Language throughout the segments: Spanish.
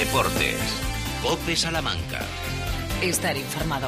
Deportes. COPE Salamanca. Estar informado.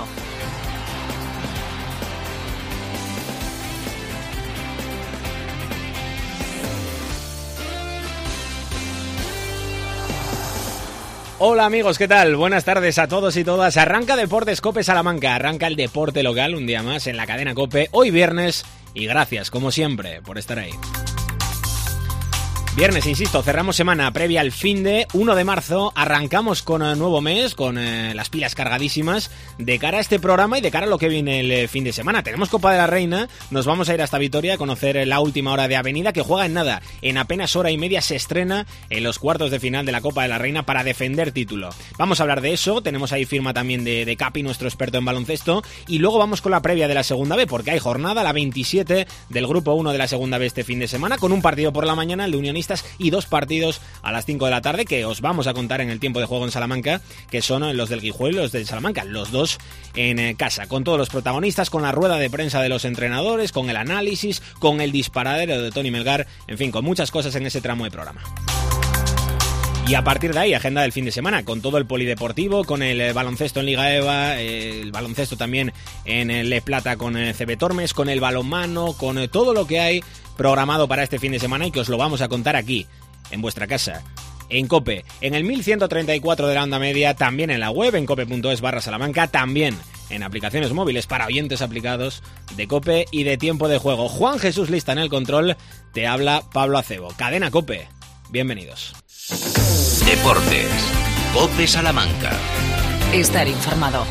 Hola amigos, ¿qué tal? Buenas tardes a todos y todas. Arranca Deportes COPE Salamanca, arranca el deporte local un día más en la cadena COPE, hoy viernes, y gracias, como siempre, por estar ahí. Viernes, insisto, cerramos semana previa al finde, 1 de marzo, arrancamos con el nuevo mes, con las pilas cargadísimas de cara a este programa y de cara a lo que viene el fin de semana. Tenemos Copa de la Reina, nos vamos a ir hasta Vitoria a conocer la última hora de Avenida, que juega en nada, en apenas hora y media se estrena en los cuartos de final de la Copa de la Reina para defender título. Vamos a hablar de eso, tenemos ahí firma también de Capi, nuestro experto en baloncesto, y luego vamos con la previa de la segunda B, porque hay jornada, la 27 del grupo 1 de la segunda B este fin de semana, con un partido por la mañana, el de Unionistas, y 2 partidos a las 5 de la tarde que os vamos a contar en el tiempo de juego en Salamanca, que son los del Guijuelo y los del Salamanca, los dos en casa, con todos los protagonistas, con la rueda de prensa de los entrenadores, con el análisis, con el disparadero de Tony Melgar, en fin, con muchas cosas en ese tramo de programa. Y a partir de ahí, agenda del fin de semana, con todo el polideportivo, con el baloncesto en Liga EVA, el baloncesto también en el Le Plata con CB Tormes, con el balonmano, con todo lo que hay programado para este fin de semana y que os lo vamos a contar aquí, en vuestra casa, en COPE, en el 1134 de la onda media, también en la web, en cope.es/Salamanca, también en aplicaciones móviles para oyentes aplicados de COPE y de tiempo de juego. Juan Jesús Lista en el control, te habla Pablo Acebo. Cadena COPE, bienvenidos. Deportes. COPE Salamanca. Estar informado.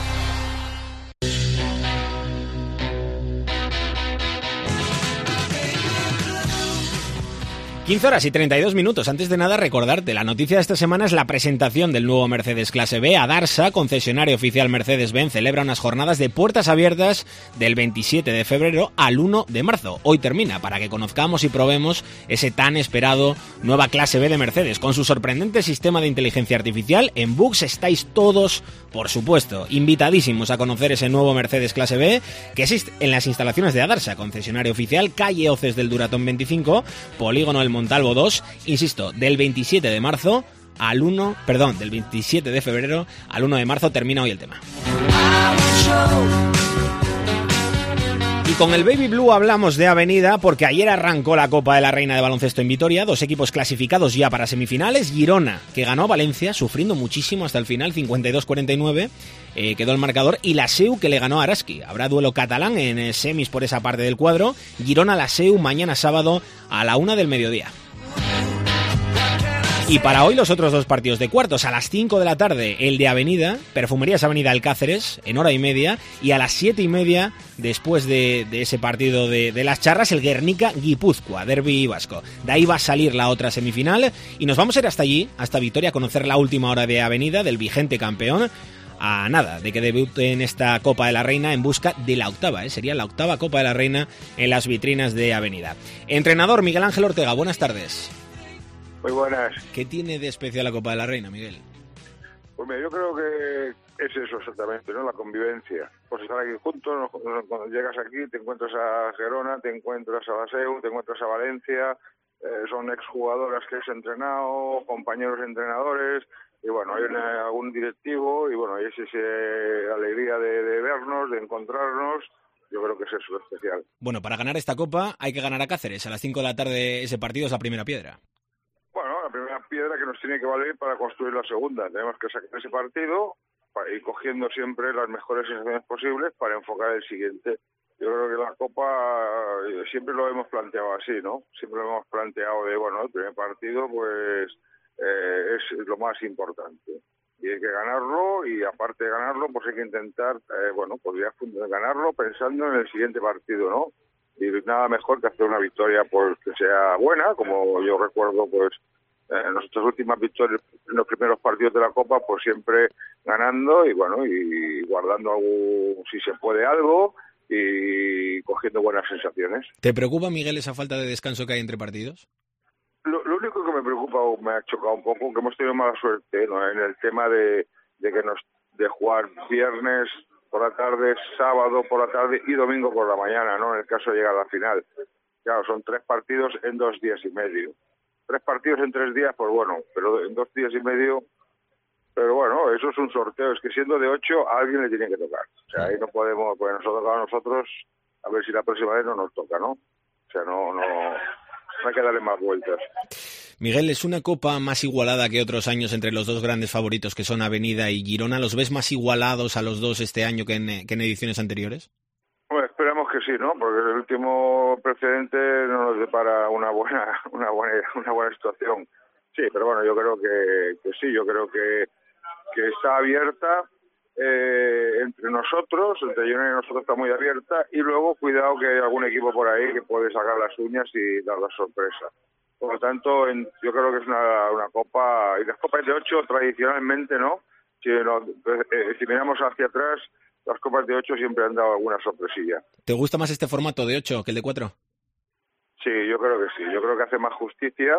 15 horas y 32 minutos. Antes de nada, recordarte, la noticia de esta semana es la presentación del nuevo Mercedes Clase B. Adarsa, concesionario oficial Mercedes-Benz, celebra unas jornadas de puertas abiertas del 27 de febrero al 1 de marzo. Hoy termina, para que conozcamos y probemos ese tan esperado nueva Clase B de Mercedes. Con su sorprendente sistema de inteligencia artificial, en Bux estáis todos, por supuesto, invitadísimos a conocer ese nuevo Mercedes Clase B, que existe en las instalaciones de Adarsa, concesionario oficial, calle Oces del Duratón 25, polígono El Montalvo 2, insisto, del 27 de marzo al 1, perdón, del 27 de febrero al 1 de marzo termina hoy el tema. Y con el Baby Blue hablamos de Avenida porque ayer arrancó la Copa de la Reina de Baloncesto en Vitoria, 2 equipos clasificados ya para semifinales. Girona, que ganó a Valencia, sufriendo muchísimo hasta el final, 52-49, quedó el marcador, y la SEU, que le ganó a Araski. Habrá duelo catalán en semis por esa parte del cuadro. Girona-la SEU mañana sábado a la 1 del mediodía. Y para hoy los otros 2 partidos de cuartos, a las 5 de la tarde el de Avenida, Perfumerías Avenida Alcáceres, en hora y media, y a las 7 y media, después de ese partido de las charras, el Guernica-Guipúzcoa, derbi vasco. De ahí va a salir la otra semifinal, y nos vamos a ir hasta allí, hasta Vitoria, a conocer la última hora de Avenida, del vigente campeón, a nada de que debute en esta Copa de la Reina en busca de la octava, sería la octava Copa de la Reina en las vitrinas de Avenida. Entrenador Miguel Ángel Ortega, buenas tardes. Muy buenas. ¿Qué tiene de especial la Copa de la Reina, Miguel? Pues mira, yo creo que es eso exactamente, ¿no? La convivencia. Pues estar aquí juntos, cuando llegas aquí te encuentras a Gerona, te encuentras a la SEU, te encuentras a Valencia, son exjugadoras que has entrenado, compañeros entrenadores, y bueno, hay algún directivo, y bueno, y es esa alegría de vernos, de encontrarnos. Yo creo que es eso especial. Bueno, para ganar esta Copa hay que ganar a Cáceres. A las 5 de la tarde ese partido es la primera piedra. Bueno, la primera piedra que nos tiene que valer para construir la segunda. Tenemos que sacar ese partido y cogiendo siempre las mejores sensaciones posibles para enfocar el siguiente. Yo creo que la Copa siempre lo hemos planteado así, ¿no? Siempre lo hemos planteado de, bueno, el primer partido pues es lo más importante. Y hay que ganarlo, y aparte de ganarlo, pues hay que intentar, pues ya ganarlo pensando en el siguiente partido, ¿no? Y nada mejor que hacer una victoria pues que sea buena, como yo recuerdo pues en nuestras últimas victorias en los primeros partidos de la Copa, pues siempre ganando y bueno, y guardando si se puede algo y cogiendo buenas sensaciones. ¿Te preocupa, Miguel, esa falta de descanso que hay entre partidos? Lo único que me preocupa o me ha chocado un poco, que hemos tenido mala suerte, ¿no? En el tema de jugar viernes por la tarde, sábado por la tarde y domingo por la mañana, ¿no? En el caso de llegar a la final. Claro, son 3 partidos en 2 días y medio. 3 partidos en 3 días, pues bueno, pero en 2 días y medio Pero bueno, eso es un sorteo, es que siendo de 8 a alguien le tiene que tocar. O sea, ahí no podemos, pues nos ha tocado a nosotros, a ver si la próxima vez no nos toca, ¿no? O sea, no hay que darle más vueltas. Miguel, ¿es una copa más igualada que otros años entre los dos grandes favoritos que son Avenida y Girona? ¿Los ves más igualados a los dos este año que en ediciones anteriores? Bueno, esperamos que sí, ¿no? Porque el último precedente no nos depara una buena situación. Sí, pero bueno, yo creo que sí, yo creo que está abierta entre nosotros, entre Girona y nosotros está muy abierta, y luego cuidado que hay algún equipo por ahí que puede sacar las uñas y dar la sorpresa. Por lo tanto, yo creo que es una copa, y las copas de 8 tradicionalmente, ¿no? Si miramos hacia atrás, las copas de 8 siempre han dado alguna sorpresilla. ¿Te gusta más este formato de 8 que el de 4? Sí, yo creo que sí. Yo creo que hace más justicia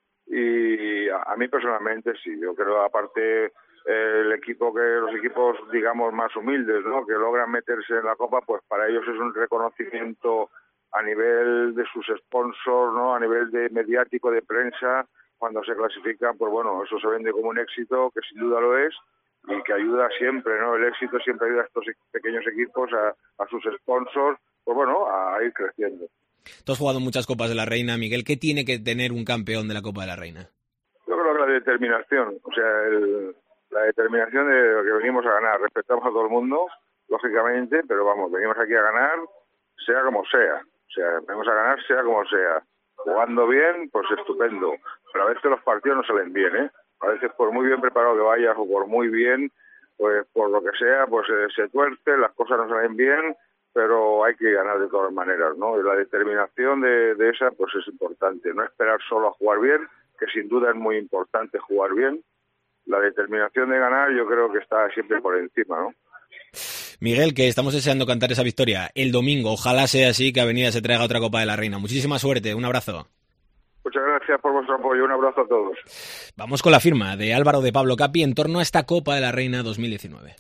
y a mí personalmente sí. Yo creo, aparte, los equipos, digamos, más humildes, ¿no? Que logran meterse en la copa, pues para ellos es un reconocimiento a nivel de sus sponsors, ¿no? A nivel de mediático, de prensa, cuando se clasifican, pues bueno, eso se vende como un éxito, que sin duda lo es, y que ayuda siempre, ¿no? El éxito siempre ayuda a estos pequeños equipos, a sus sponsors, pues bueno, a ir creciendo. Tú has jugado muchas Copas de la Reina, Miguel. ¿Qué tiene que tener un campeón de la Copa de la Reina? Yo creo que la determinación, o sea, la determinación de lo que venimos a ganar. Respetamos a todo el mundo, lógicamente, pero vamos, venimos aquí a ganar, sea como sea. O sea, venimos a ganar, sea como sea. Jugando bien, pues estupendo. Pero a veces los partidos no salen bien, ¿eh? A veces por muy bien preparado que vayas o por muy bien, pues por lo que sea, pues se tuerce, las cosas no salen bien, pero hay que ganar de todas maneras, ¿no? Y la determinación de esa, pues es importante. No esperar solo a jugar bien, que sin duda es muy importante jugar bien. La determinación de ganar yo creo que está siempre por encima, ¿no? Miguel, que estamos deseando cantar esa victoria el domingo. Ojalá sea así, que Avenida se traiga otra Copa de la Reina. Muchísima suerte, un abrazo. Muchas gracias por vuestro apoyo, un abrazo a todos. Vamos con la firma de Álvaro de Pablo Capi en torno a esta Copa de la Reina 2019.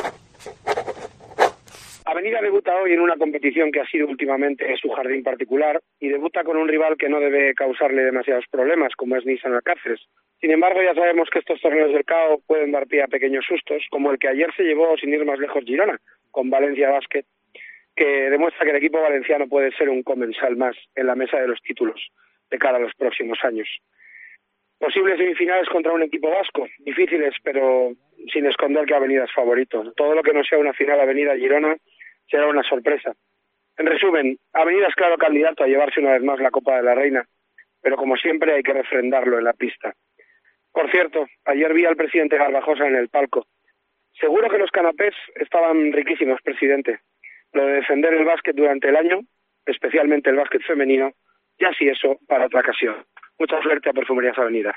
Avenida debuta hoy en una competición que ha sido últimamente su jardín particular y debuta con un rival que no debe causarle demasiados problemas, como es Nissan Alcáceres. Sin embargo, ya sabemos que estos torneos del CAO pueden dar pie a pequeños sustos, como el que ayer se llevó, sin ir más lejos, Girona, con Valencia Basket, que demuestra que el equipo valenciano puede ser un comensal más en la mesa de los títulos de cara a los próximos años. Posibles semifinales contra un equipo vasco, difíciles, pero sin esconder que Avenida es favorito. Todo lo que no sea una final Avenida-Girona será una sorpresa. En resumen, Avenida es claro candidato a llevarse una vez más la Copa de la Reina, pero como siempre hay que refrendarlo en la pista. Por cierto, ayer vi al presidente Garbajosa en el palco. Seguro que los canapés estaban riquísimos, presidente. Lo de defender el básquet durante el año, especialmente el básquet femenino, ya sí eso para otra ocasión. Mucha suerte a Perfumerías Avenida.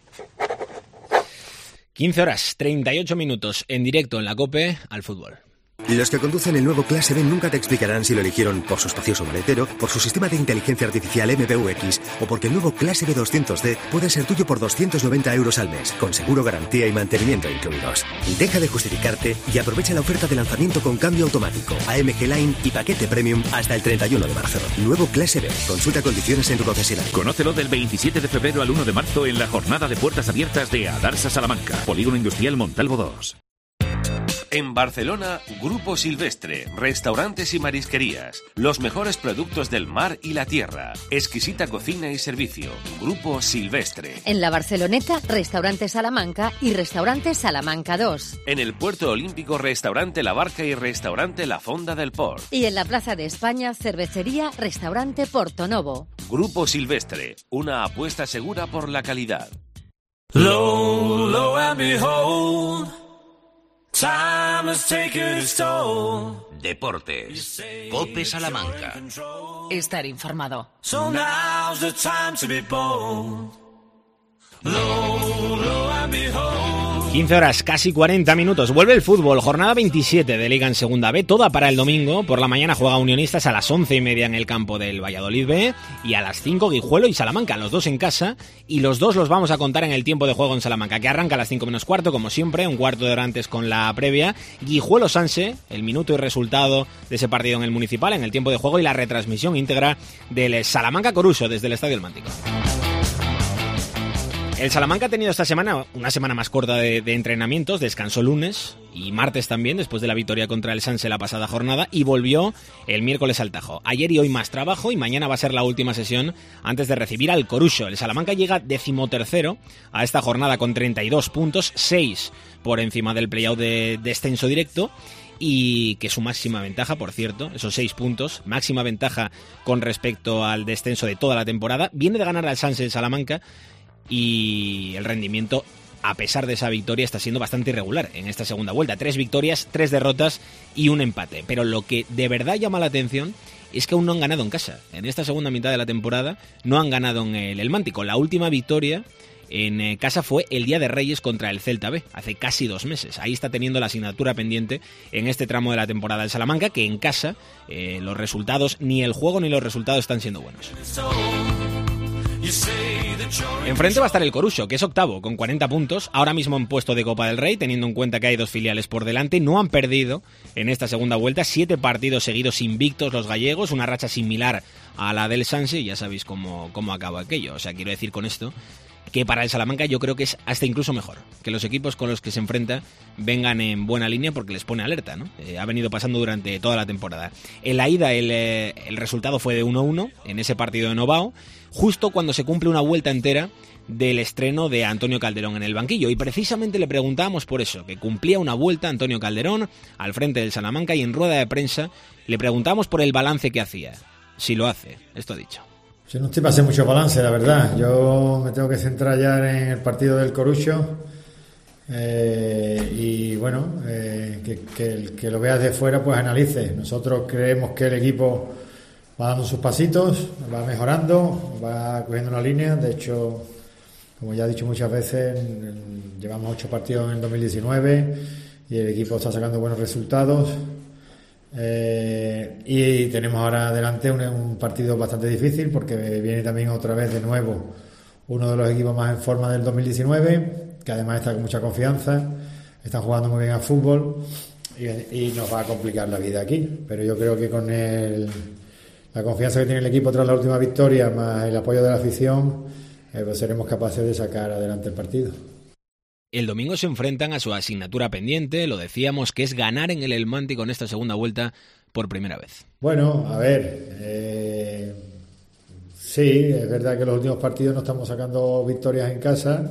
15 horas, 38 minutos en directo en la COPE al fútbol. Los que conducen el nuevo Clase B nunca te explicarán si lo eligieron por su espacioso maletero, por su sistema de inteligencia artificial MBUX o porque el nuevo Clase B 200D puede ser tuyo por 290 € al mes, con seguro, garantía y mantenimiento incluidos. Deja de justificarte y aprovecha la oferta de lanzamiento con cambio automático, AMG Line y paquete Premium hasta el 31 de marzo. Nuevo Clase B. Consulta condiciones en tu concesionario. Conócelo del 27 de febrero al 1 de marzo en la jornada de puertas abiertas de Adarsa Salamanca, Polígono Industrial Montalvo 2. En Barcelona, Grupo Silvestre, restaurantes y marisquerías, los mejores productos del mar y la tierra, exquisita cocina y servicio. Grupo Silvestre. En la Barceloneta, Restaurante Salamanca y Restaurante Salamanca 2. En el Puerto Olímpico, Restaurante La Barca y Restaurante La Fonda del Port. Y en la Plaza de España, Cervecería Restaurante Porto Novo. Grupo Silvestre, una apuesta segura por la calidad. Low, low and behold. Time has taken its toll. Deportes. COPE Salamanca. Estar informado. So now's the time to be bold. Low, low and behold. 15 horas, casi 40 minutos. Vuelve el fútbol, jornada 27 de Liga en Segunda B, toda para el domingo. Por la mañana juega Unionistas a las 11:30 en el campo del Valladolid B y a las 5 Guijuelo y Salamanca, los dos en casa, y los dos los vamos a contar en el tiempo de juego en Salamanca, que arranca a las 5 menos cuarto, como siempre, un cuarto de hora antes con la previa. Guijuelo Sanse, el minuto y resultado de ese partido en el Municipal, en el tiempo de juego, y la retransmisión íntegra del Salamanca Coruso desde el Estadio El Mántico. El Salamanca ha tenido esta semana una semana más corta de entrenamientos, descansó lunes y martes también, después de la victoria contra el Sanse la pasada jornada, y volvió el miércoles al Tajo. Ayer y hoy más trabajo, y mañana va a ser la última sesión antes de recibir al Coruxo. El Salamanca llega 13º a esta jornada con 32 puntos, 6 por encima del playout de descenso directo, y que su máxima ventaja, por cierto, esos 6 puntos, máxima ventaja con respecto al descenso de toda la temporada, viene de ganar al Sanse de Salamanca, y el rendimiento, a pesar de esa victoria, está siendo bastante irregular en esta segunda vuelta. 3 victorias, 3 derrotas y un empate. Pero lo que de verdad llama la atención es que aún no han ganado en casa. En esta segunda mitad de la temporada no han ganado en el Mántico. La última victoria en casa fue el Día de Reyes contra el Celta B, hace casi 2 meses. Ahí está teniendo la asignatura pendiente en este tramo de la temporada del Salamanca, que en casa los resultados, ni el juego ni los resultados están siendo buenos. Enfrente va a estar el Coruxo, que es octavo, con 40 puntos, ahora mismo en puesto de Copa del Rey, teniendo en cuenta que hay 2 filiales por delante. No han perdido en esta segunda vuelta, 7 partidos seguidos invictos los gallegos, una racha similar a la del Sanse, y ya sabéis cómo acaba aquello. O sea, quiero decir con esto que para el Salamanca yo creo que es hasta incluso mejor que los equipos con los que se enfrenta vengan en buena línea, porque les pone alerta, ¿no? Ha venido pasando durante toda la temporada. En la ida el resultado fue de 1-1 en ese partido de Novao, justo cuando se cumple una vuelta entera del estreno de Antonio Calderón en el banquillo, y precisamente le preguntábamos por eso, que cumplía una vuelta Antonio Calderón al frente del Salamanca, y en rueda de prensa le preguntábamos por el balance que hacía, si lo hace. Esto ha dicho: yo no estoy para hacer mucho balance, la verdad. Yo me tengo que centrar ya en el partido del Coruxo, y bueno, que el que lo vea de fuera pues analice. Nosotros creemos que el equipo va dando sus pasitos, va mejorando, va cogiendo una línea. De hecho, como ya he dicho muchas veces, llevamos 8 partidos en el 2019 y el equipo está sacando buenos resultados. Y tenemos ahora adelante un partido bastante difícil, porque viene también otra vez de nuevo uno de los equipos más en forma del 2019, que además está con mucha confianza, están jugando muy bien al fútbol, y nos va a complicar la vida aquí. Pero yo creo que con la confianza que tiene el equipo tras la última victoria, más el apoyo de la afición, pues seremos capaces de sacar adelante el partido. El domingo se enfrentan a su asignatura pendiente, lo decíamos, que es ganar en el Elmántico en esta segunda vuelta por primera vez. Bueno, a ver, sí, es verdad que los últimos partidos no estamos sacando victorias en casa,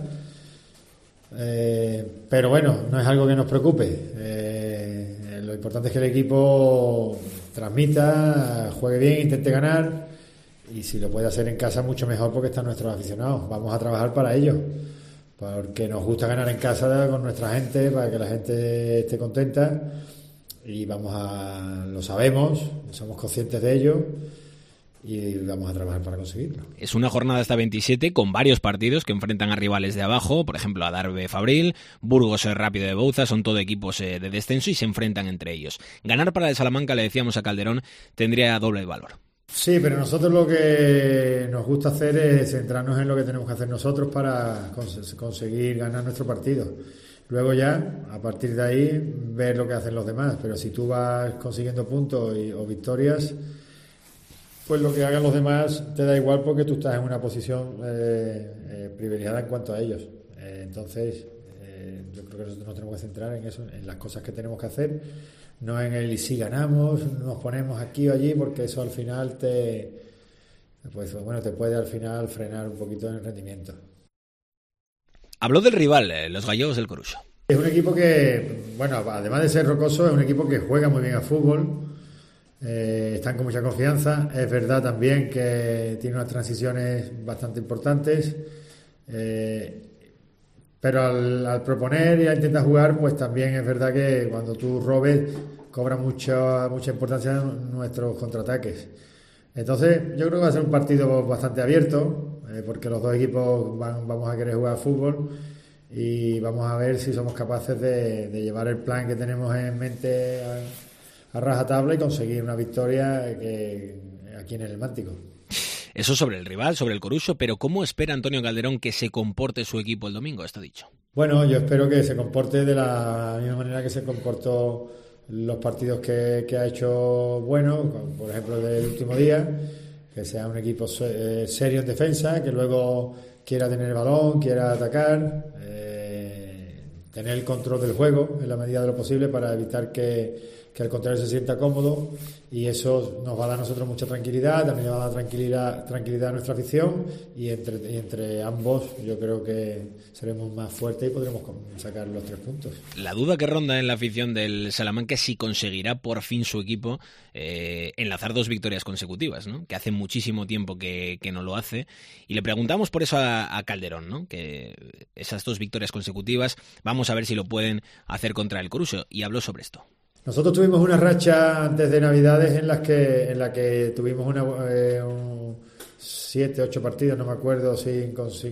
pero bueno, no es algo que nos preocupe. Lo importante es que el equipo transmita, juegue bien, intente ganar, y si lo puede hacer en casa mucho mejor, porque están nuestros aficionados. Vamos a trabajar para ello, porque nos gusta ganar en casa con nuestra gente, para que la gente esté contenta, y lo sabemos, somos conscientes de ello, y vamos a trabajar para conseguirlo. Es una jornada hasta 27 con varios partidos que enfrentan a rivales de abajo, por ejemplo a Darbe Fabril, Burgos Rápido de Bouza, son todo equipos de descenso y se enfrentan entre ellos. Ganar para el Salamanca, le decíamos a Calderón, tendría doble valor. Sí, pero nosotros lo que nos gusta hacer es centrarnos en lo que tenemos que hacer nosotros para conseguir ganar nuestro partido. Luego ya, a partir de ahí, ver lo que hacen los demás. Pero si tú vas consiguiendo puntos o victorias, pues lo que hagan los demás te da igual, porque tú estás en una posición privilegiada en cuanto a ellos. Entonces, yo creo que nosotros nos tenemos que centrar en eso, en las cosas que tenemos que hacer, no en el si ganamos, nos ponemos aquí o allí, porque eso al final te puede al final frenar un poquito en el rendimiento. Habló del rival, los gallegos del Coruxo. Es un equipo que, bueno, además de ser rocoso, es un equipo que juega muy bien al fútbol, están con mucha confianza. Es verdad también que tiene unas transiciones bastante importantes, pero al proponer y a intentar jugar, pues también es verdad que cuando tú robes cobra mucha importancia nuestros contraataques. Entonces yo creo que va a ser un partido bastante abierto, porque los dos equipos vamos a querer jugar al fútbol, y vamos a ver si somos capaces de llevar el plan que tenemos en mente a rajatabla y conseguir una victoria aquí en el Mántico. Eso sobre el rival, sobre el Coruxo, pero ¿cómo espera Antonio Calderón que se comporte su equipo el domingo? Esto dicho. Bueno, yo espero que se comporte de la misma manera que se comportó los partidos que ha hecho bueno, por ejemplo del último día, que sea un equipo serio en defensa, que luego quiera tener el balón, quiera atacar, tener el control del juego en la medida de lo posible para evitar que al contrario se sienta cómodo, y eso nos va a dar a nosotros mucha tranquilidad, también va a dar tranquilidad a nuestra afición, y entre ambos yo creo que seremos más fuertes y podremos sacar los 3 puntos. La duda que ronda en la afición del Salamanca es si conseguirá por fin su equipo enlazar 2 victorias consecutivas, ¿no? Que hace muchísimo tiempo que no lo hace, y le preguntamos por eso a Calderón, ¿no? Que esas 2 victorias consecutivas, vamos a ver si lo pueden hacer contra el Coruso, y habló sobre esto. Nosotros tuvimos una racha antes de Navidades en la que tuvimos 7, 8 partidos, no me acuerdo, sin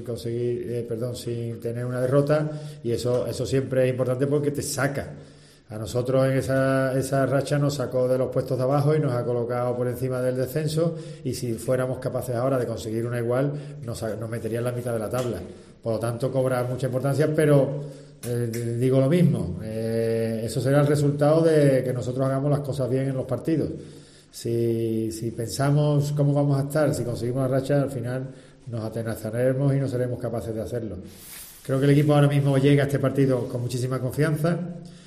tener una derrota, y eso siempre es importante porque te saca. A nosotros en esa racha nos sacó de los puestos de abajo y nos ha colocado por encima del descenso, y si fuéramos capaces ahora de conseguir una igual, nos metería en la mitad de la tabla. Por lo tanto, cobra mucha importancia, pero digo lo mismo, eso será el resultado de que nosotros hagamos las cosas bien en los partidos. Si pensamos cómo vamos a estar, si conseguimos la racha, al final nos atenazaremos y no seremos capaces de hacerlo. Creo que el equipo ahora mismo llega a este partido con muchísima confianza,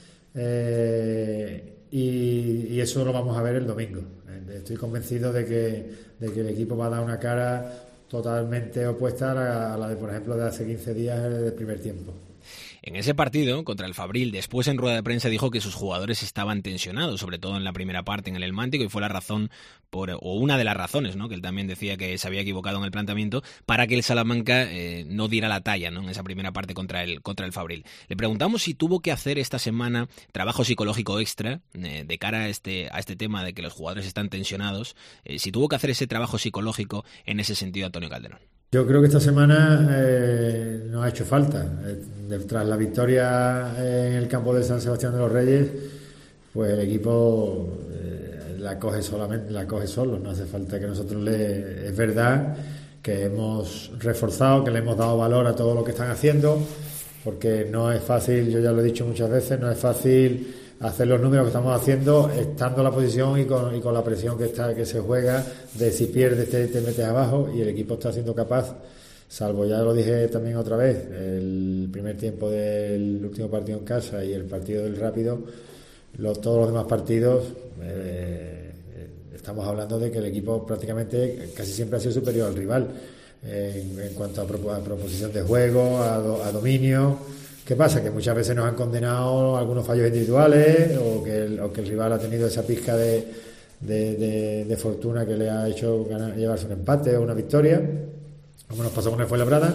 y eso lo vamos a ver el domingo. Estoy convencido de que el equipo va a dar una cara totalmente opuesta a la de, por ejemplo, de hace 15 días del primer tiempo. En ese partido contra el Fabril, después en rueda de prensa dijo que sus jugadores estaban tensionados, sobre todo en la primera parte en el Elmántico, y fue la razón o una de las razones, ¿no? Que él también decía que se había equivocado en el planteamiento para que el Salamanca no diera la talla, ¿no? En esa primera parte contra el Fabril. Le preguntamos si tuvo que hacer esta semana trabajo psicológico extra de cara a este tema de que los jugadores están tensionados, si tuvo que hacer ese trabajo psicológico en ese sentido Antonio Calderón. Yo creo que esta semana nos ha hecho falta. Tras la victoria en el campo de San Sebastián de los Reyes, pues el equipo la coge solo. No hace falta que nosotros es verdad que hemos reforzado, que le hemos dado valor a todo lo que están haciendo, porque no es fácil, yo ya lo he dicho muchas veces, no es fácil hacer los números que estamos haciendo estando en la posición y con la presión que se juega de si pierdes te metes abajo, y el equipo está siendo capaz, salvo, ya lo dije también otra vez, el primer tiempo del último partido en casa y el partido del Rápido, todos los demás partidos estamos hablando de que el equipo prácticamente casi siempre ha sido superior al rival en cuanto a proposición de juego, a dominio. ¿Qué pasa? Que muchas veces nos han condenado algunos fallos individuales o que el rival ha tenido esa pizca de fortuna que le ha hecho llevarse un empate o una victoria, como nos pasó con el Fuenlabrada,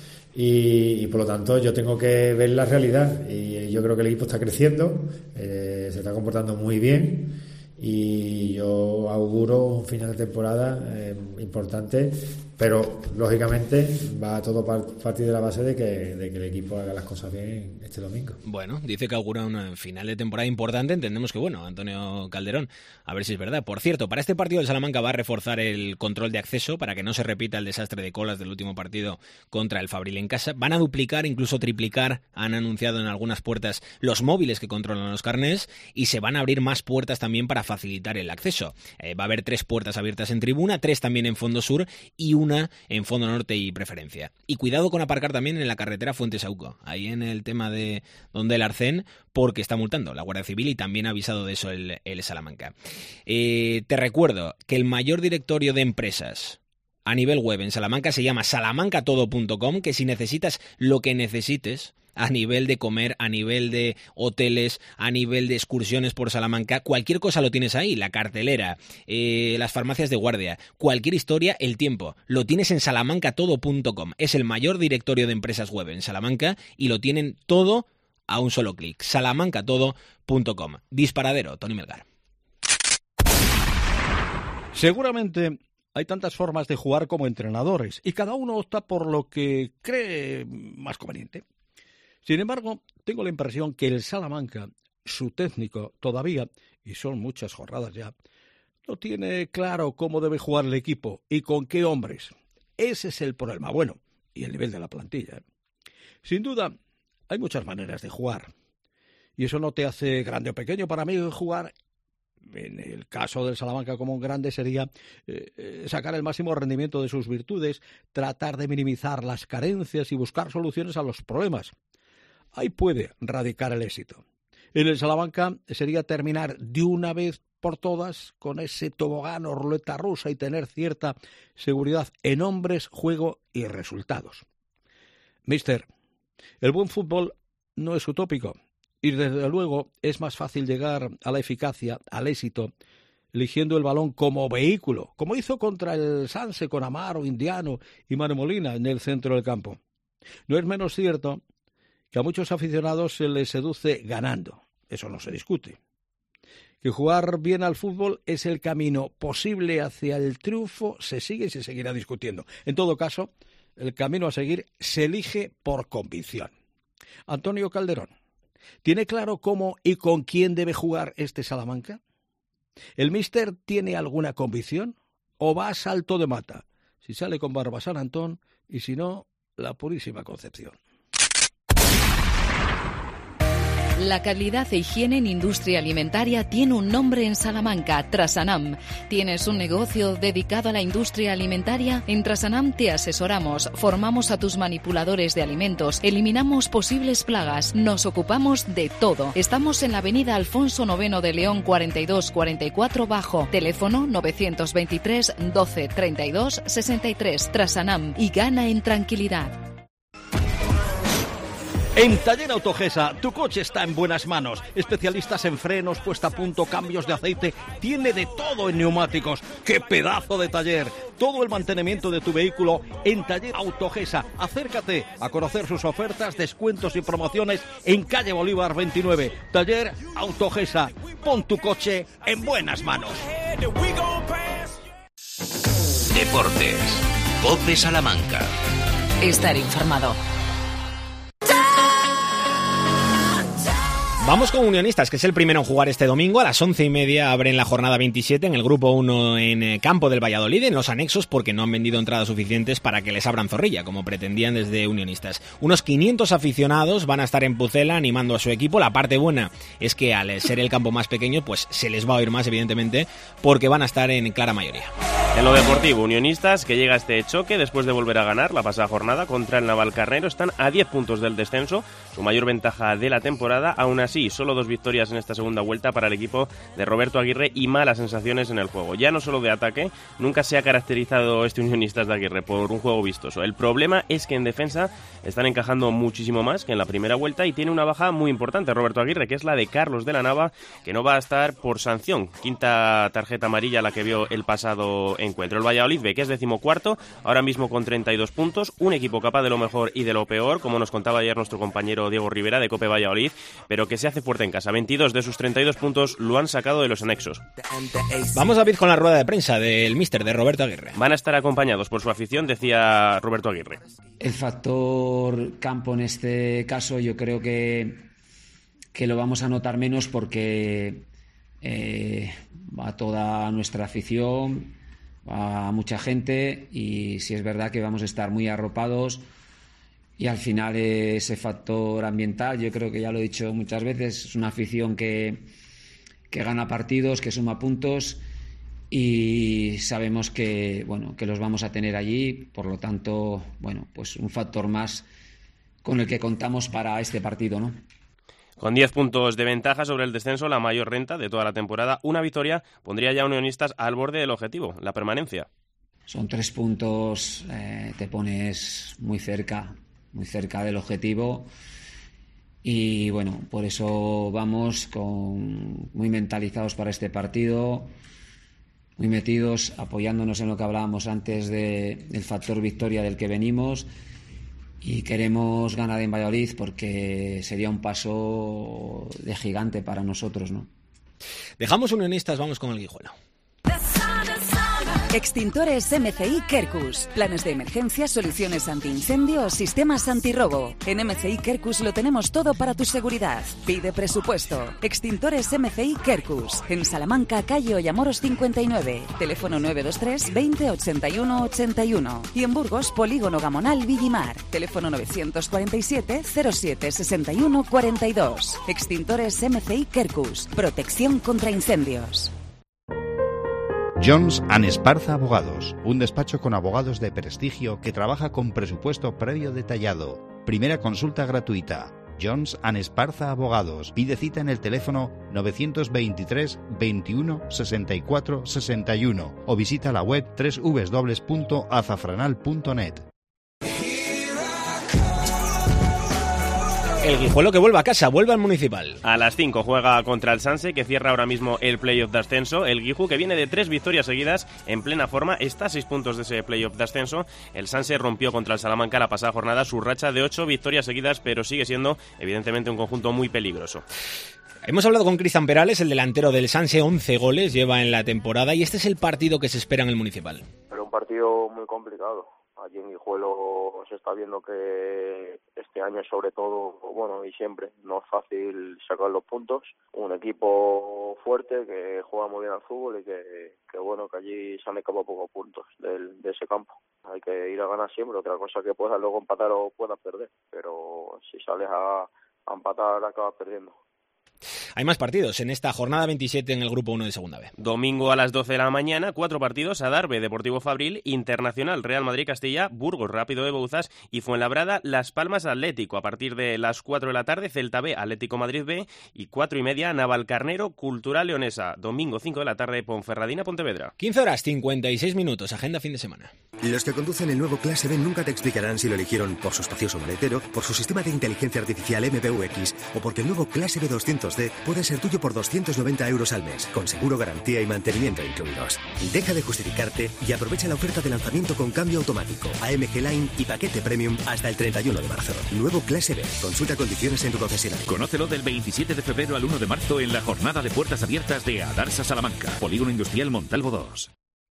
y por lo tanto yo tengo que ver la realidad, y yo creo que el equipo está creciendo, se está comportando muy bien, y yo auguro un final de temporada importante, pero lógicamente va todo partir de la base de que el equipo haga las cosas bien este domingo. Bueno, dice que augura un final de temporada importante, entendemos que bueno, Antonio Calderón, a ver si es verdad. Por cierto, para este partido el Salamanca va a reforzar el control de acceso para que no se repita el desastre de colas del último partido contra el Fabril en casa. Van a duplicar, incluso triplicar, han anunciado en algunas puertas los móviles que controlan los carnés, y se van a abrir más puertas también para facilitar el acceso. Va a haber 3 puertas abiertas en tribuna, 3 también en fondo sur y una en fondo norte y preferencia. Y cuidado con aparcar también en la carretera Fuentes-Sauco, ahí en el tema de donde el Arcén, porque está multando la Guardia Civil, y también ha avisado de eso el Salamanca. Te recuerdo que el mayor directorio de empresas a nivel web en Salamanca se llama salamancatodo.com, que si necesitas lo que necesites a nivel de comer, a nivel de hoteles, a nivel de excursiones por Salamanca, cualquier cosa lo tienes ahí, la cartelera, las farmacias de guardia, cualquier historia, el tiempo, lo tienes en salamancatodo.com. Es el mayor directorio de empresas web en Salamanca y lo tienen todo a un solo clic. salamancatodo.com. Disparadero, Tony Melgar. Seguramente hay tantas formas de jugar como entrenadores y cada uno opta por lo que cree más conveniente. Sin embargo, tengo la impresión que el Salamanca, su técnico todavía, y son muchas jornadas ya, no tiene claro cómo debe jugar el equipo y con qué hombres. Ese es el problema. Bueno, y el nivel de la plantilla. Sin duda, hay muchas maneras de jugar. Y eso no te hace grande o pequeño. Para mí, jugar en el caso del Salamanca como un grande sería sacar el máximo rendimiento de sus virtudes, tratar de minimizar las carencias y buscar soluciones a los problemas. Ahí puede radicar el éxito. En el Salamanca sería terminar de una vez por todas con ese tobogán o ruleta rusa y tener cierta seguridad en hombres, juego y resultados. Mister, el buen fútbol no es utópico y desde luego es más fácil llegar a la eficacia, al éxito, eligiendo el balón como vehículo, como hizo contra el Sanse con Amaro, Indiano y Manu Molina en el centro del campo. No es menos cierto que a muchos aficionados se les seduce ganando, eso no se discute. Que jugar bien al fútbol es el camino posible hacia el triunfo, se sigue y se seguirá discutiendo. En todo caso, el camino a seguir se elige por convicción. Antonio Calderón, ¿tiene claro cómo y con quién debe jugar este Salamanca? ¿El míster tiene alguna convicción o va a salto de mata? Si sale con barba San Antón y si no, la Purísima Concepción. La calidad e higiene en industria alimentaria tiene un nombre en Salamanca, Trasanam. ¿Tienes un negocio dedicado a la industria alimentaria? En Trasanam te asesoramos, formamos a tus manipuladores de alimentos, eliminamos posibles plagas, nos ocupamos de todo. Estamos en la avenida Alfonso IX de León 4244 Bajo, teléfono 923 12 32 63. Trasanam y gana en tranquilidad. En Taller Autogesa, tu coche está en buenas manos. Especialistas en frenos, puesta a punto, cambios de aceite. Tiene de todo en neumáticos. ¡Qué pedazo de taller! Todo el mantenimiento de tu vehículo en Taller Autogesa. Acércate a conocer sus ofertas, descuentos y promociones en calle Bolívar 29. Taller Autogesa. Pon tu coche en buenas manos. Deportes. COPE Salamanca. Estar informado. Vamos con Unionistas, que es el primero en jugar este domingo. A las 11:30 abren la jornada 27 en el Grupo 1 en campo del Valladolid, en los anexos, porque no han vendido entradas suficientes para que les abran zorrilla, como pretendían desde Unionistas. Unos 500 aficionados van a estar en Pucela animando a su equipo. La parte buena es que al ser el campo más pequeño, pues se les va a oír más, evidentemente, porque van a estar en clara mayoría. En lo deportivo, Unionistas, que llega a este choque después de volver a ganar la pasada jornada contra el Navalcarnero, están a 10 puntos del descenso, su mayor ventaja de la temporada. Aún así, solo 2 victorias en esta segunda vuelta para el equipo de Roberto Aguirre y malas sensaciones en el juego. Ya no solo de ataque, nunca se ha caracterizado este Unionistas de Aguirre por un juego vistoso. El problema es que en defensa están encajando muchísimo más que en la primera vuelta y tiene una baja muy importante Roberto Aguirre, que es la de Carlos de la Nava, que no va a estar por sanción. Quinta tarjeta amarilla la que vio el pasado encuentro. El Valladolid B, que es 14º, ahora mismo con 32 puntos, un equipo capaz de lo mejor y de lo peor, como nos contaba ayer nuestro compañero Diego Rivera de COPE Valladolid, pero que se hace fuerte en casa. 22 de sus 32 puntos lo han sacado de los anexos. Vamos, David, con la rueda de prensa del míster, de Roberto Aguirre. Van a estar acompañados por su afición, decía Roberto Aguirre. El factor campo en este caso yo creo que lo vamos a notar menos porque va toda nuestra afición, va mucha gente y sí es verdad que vamos a estar muy arropados. Y al final ese factor ambiental, yo creo que ya lo he dicho muchas veces, es una afición que gana partidos, que suma puntos y sabemos que los vamos a tener allí, por lo tanto, pues un factor más con el que contamos para este partido, ¿no? Con 10 puntos de ventaja sobre el descenso, la mayor renta de toda la temporada, una victoria pondría ya a Unionistas al borde del objetivo, la permanencia. Son 3 puntos, te pones muy cerca del objetivo y por eso vamos muy mentalizados para este partido, muy metidos, apoyándonos en lo que hablábamos antes del factor victoria del que venimos y queremos ganar en Valladolid porque sería un paso de gigante para nosotros, ¿no? Dejamos Unionistas, vamos con el Guijuelo. Extintores MCI Quercus. Planes de emergencia, soluciones antiincendio, sistemas antirrobo. En MCI Quercus lo tenemos todo para tu seguridad. Pide presupuesto. Extintores MCI Quercus. En Salamanca, calle Ollamoros 59. Teléfono 923 20 81 81. Y en Burgos, Polígono Gamonal Villimar. Teléfono 947 07 61 42. Extintores MCI Quercus. Protección contra incendios. Jones & Esparza Abogados, un despacho con abogados de prestigio que trabaja con presupuesto previo detallado. Primera consulta gratuita. Jones & Esparza Abogados. Pide cita en el teléfono 923 21 64 61 o visita la web www.azafranal.net. El Guijuelo que vuelve a casa, vuelve al Municipal. A las 5 juega contra el Sanse, que cierra ahora mismo el playoff de ascenso. El Guiju, que viene de 3 victorias seguidas, en plena forma, está a 6 puntos de ese playoff de ascenso. El Sanse rompió contra el Salamanca la pasada jornada su racha de 8 victorias seguidas, pero sigue siendo, evidentemente, un conjunto muy peligroso. Hemos hablado con Cristian Perales, el delantero del Sanse, 11 goles lleva en la temporada, y este es el partido que se espera en el Municipal. Pero un partido muy complicado. Allí en Guijuelo se está viendo que este año, sobre todo, bueno, y siempre, no es fácil sacar los puntos. Un equipo fuerte que juega muy bien al fútbol y que bueno, que allí se han escapado pocos puntos de ese campo. Hay que ir a ganar siempre, otra cosa que puedas luego empatar o puedas perder, pero si sales a empatar acabas perdiendo. Hay más partidos en esta jornada 27 en el Grupo 1 de Segunda B. Domingo a las 12 de la mañana, 4 partidos: Adarve, Deportivo Fabril, Internacional, Real Madrid Castilla, Burgos Rápido de Bouzas y Fuenlabrada, Las Palmas Atlético. A partir de las 4 de la tarde, Celta B, Atlético Madrid B, y 4:30, Navalcarnero, Cultural Leonesa. Domingo 5 de la tarde, Ponferradina Pontevedra. 15 horas 56 minutos, agenda fin de semana. Los que conducen el nuevo Clase B nunca te explicarán si lo eligieron por su espacioso maletero, por su sistema de inteligencia artificial MBUX o porque el nuevo Clase B 200D puede ser tuyo por 290 euros al mes, con seguro, garantía y mantenimiento incluidos. Deja de justificarte y aprovecha la oferta de lanzamiento con cambio automático, AMG Line y paquete Premium hasta el 31 de marzo. Nuevo Clase B. Consulta condiciones en tu concesionario. Conócelo del 27 de febrero al 1 de marzo en la jornada de puertas abiertas de Adarsa Salamanca, Polígono Industrial Montalvo 2.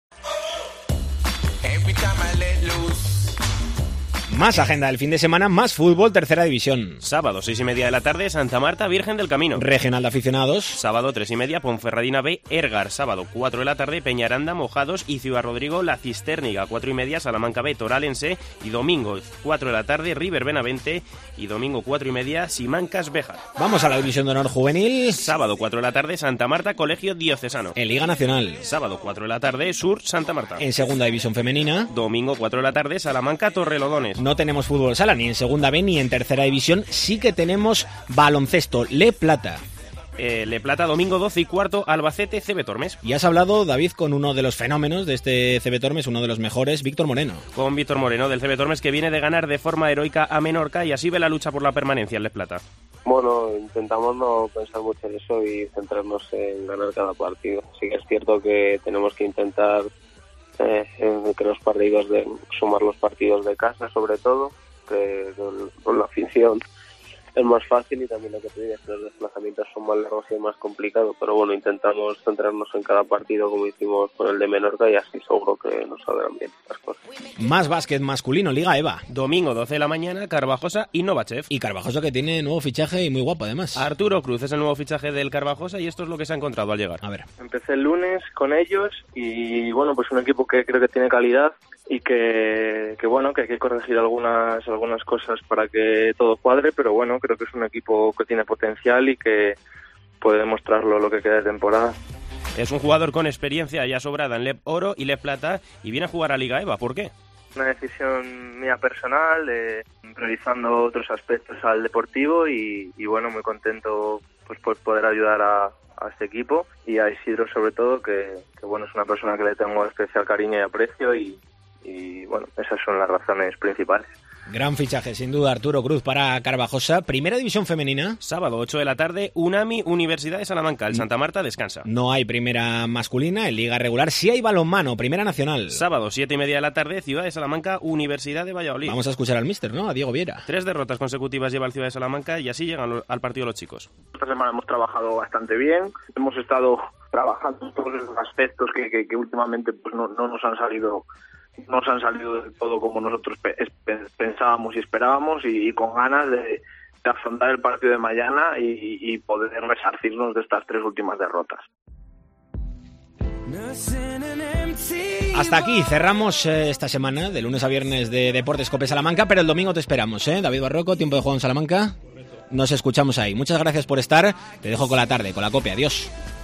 Más agenda del fin de semana, más fútbol, tercera división. Sábado, 6:30 de la tarde, Santa Marta, Virgen del Camino. Regional de aficionados. Sábado, 3:30, Ponferradina B, Ergar. Sábado, 4 de la tarde, Peñaranda, Mojados y Ciudad Rodrigo, La Cisterniga. 4:30, Salamanca B, Toralense. Y domingo, 4 de la tarde, River Benavente. Y domingo, 4:30, Simancas Béjar. Vamos a la división de honor juvenil. Sábado, 4 de la tarde, Santa Marta, Colegio Diocesano. En Liga Nacional. Sábado, 4 de la tarde, Sur, Santa Marta. En segunda división femenina. Domingo, 4 de la tarde, Salamanca, Torrelodones. No tenemos fútbol sala ni en segunda B ni en tercera división. Sí que tenemos baloncesto, Le Plata. Le Plata, domingo 12:15, Albacete, CB Tormes. Y has hablado, David, con uno de los fenómenos de este CB Tormes, uno de los mejores, Víctor Moreno. Con Víctor Moreno, del CB Tormes, que viene de ganar de forma heroica a Menorca y así ve la lucha por la permanencia en Le Plata. Bueno, intentamos no pensar mucho en eso y centrarnos en ganar cada partido. Sí que es cierto que tenemos que intentar que los partidos sumar los partidos de casa, sobre todo, que con la afición es más fácil, y también lo que te digo es que los desplazamientos son más largos y más complicados, pero bueno, intentamos centrarnos en cada partido como hicimos con el de Menorca y así seguro que nos saldrán bien las cosas. Más básquet masculino, Liga EVA. Domingo 12 de la mañana, Carvajosa y Novachev. Y Carvajosa, que tiene nuevo fichaje y muy guapo además. Arturo Cruz es el nuevo fichaje del Carvajosa y esto es lo que se ha encontrado al llegar. A ver. Empecé el lunes con ellos y bueno, pues un equipo que creo que tiene calidad y que bueno, que hay que corregir algunas cosas para que todo cuadre, pero bueno, creo que es un equipo que tiene potencial y que puede demostrarlo lo que queda de temporada. Es un jugador con experiencia ya sobrada en LEP Oro y LEP Plata y viene a jugar a Liga EVA. ¿Por qué? Una decisión mía personal, priorizando otros aspectos al deportivo y bueno, muy contento pues por poder ayudar a este equipo y a Isidro sobre todo, que bueno, es una persona que le tengo especial cariño y aprecio y bueno, esas son las razones principales. Gran fichaje, sin duda, Arturo Cruz para Carvajosa. Primera división femenina. Sábado, 8 de la tarde, UNAMI, Universidad de Salamanca. El Santa Marta descansa. No hay primera masculina en Liga Regular. Sí hay balonmano, primera nacional. Sábado, 7:30 de la tarde, Ciudad de Salamanca, Universidad de Valladolid. Vamos a escuchar al míster, ¿no? A Diego Viera. 3 derrotas consecutivas lleva el Ciudad de Salamanca y así llegan al partido los chicos. Esta semana hemos trabajado bastante bien. Hemos estado trabajando todos esos aspectos que últimamente pues no nos han salido del todo como nosotros pensábamos y esperábamos y con ganas de afrontar el partido de mañana y poder resarcirnos de estas 3 últimas derrotas. Hasta aquí cerramos esta semana, de lunes a viernes, de Deportes Cope Salamanca, pero el domingo te esperamos, ¿eh? David Barroco, tiempo de juego en Salamanca. Nos escuchamos ahí. Muchas gracias por estar. Te dejo con la tarde, con la Cope. Adiós.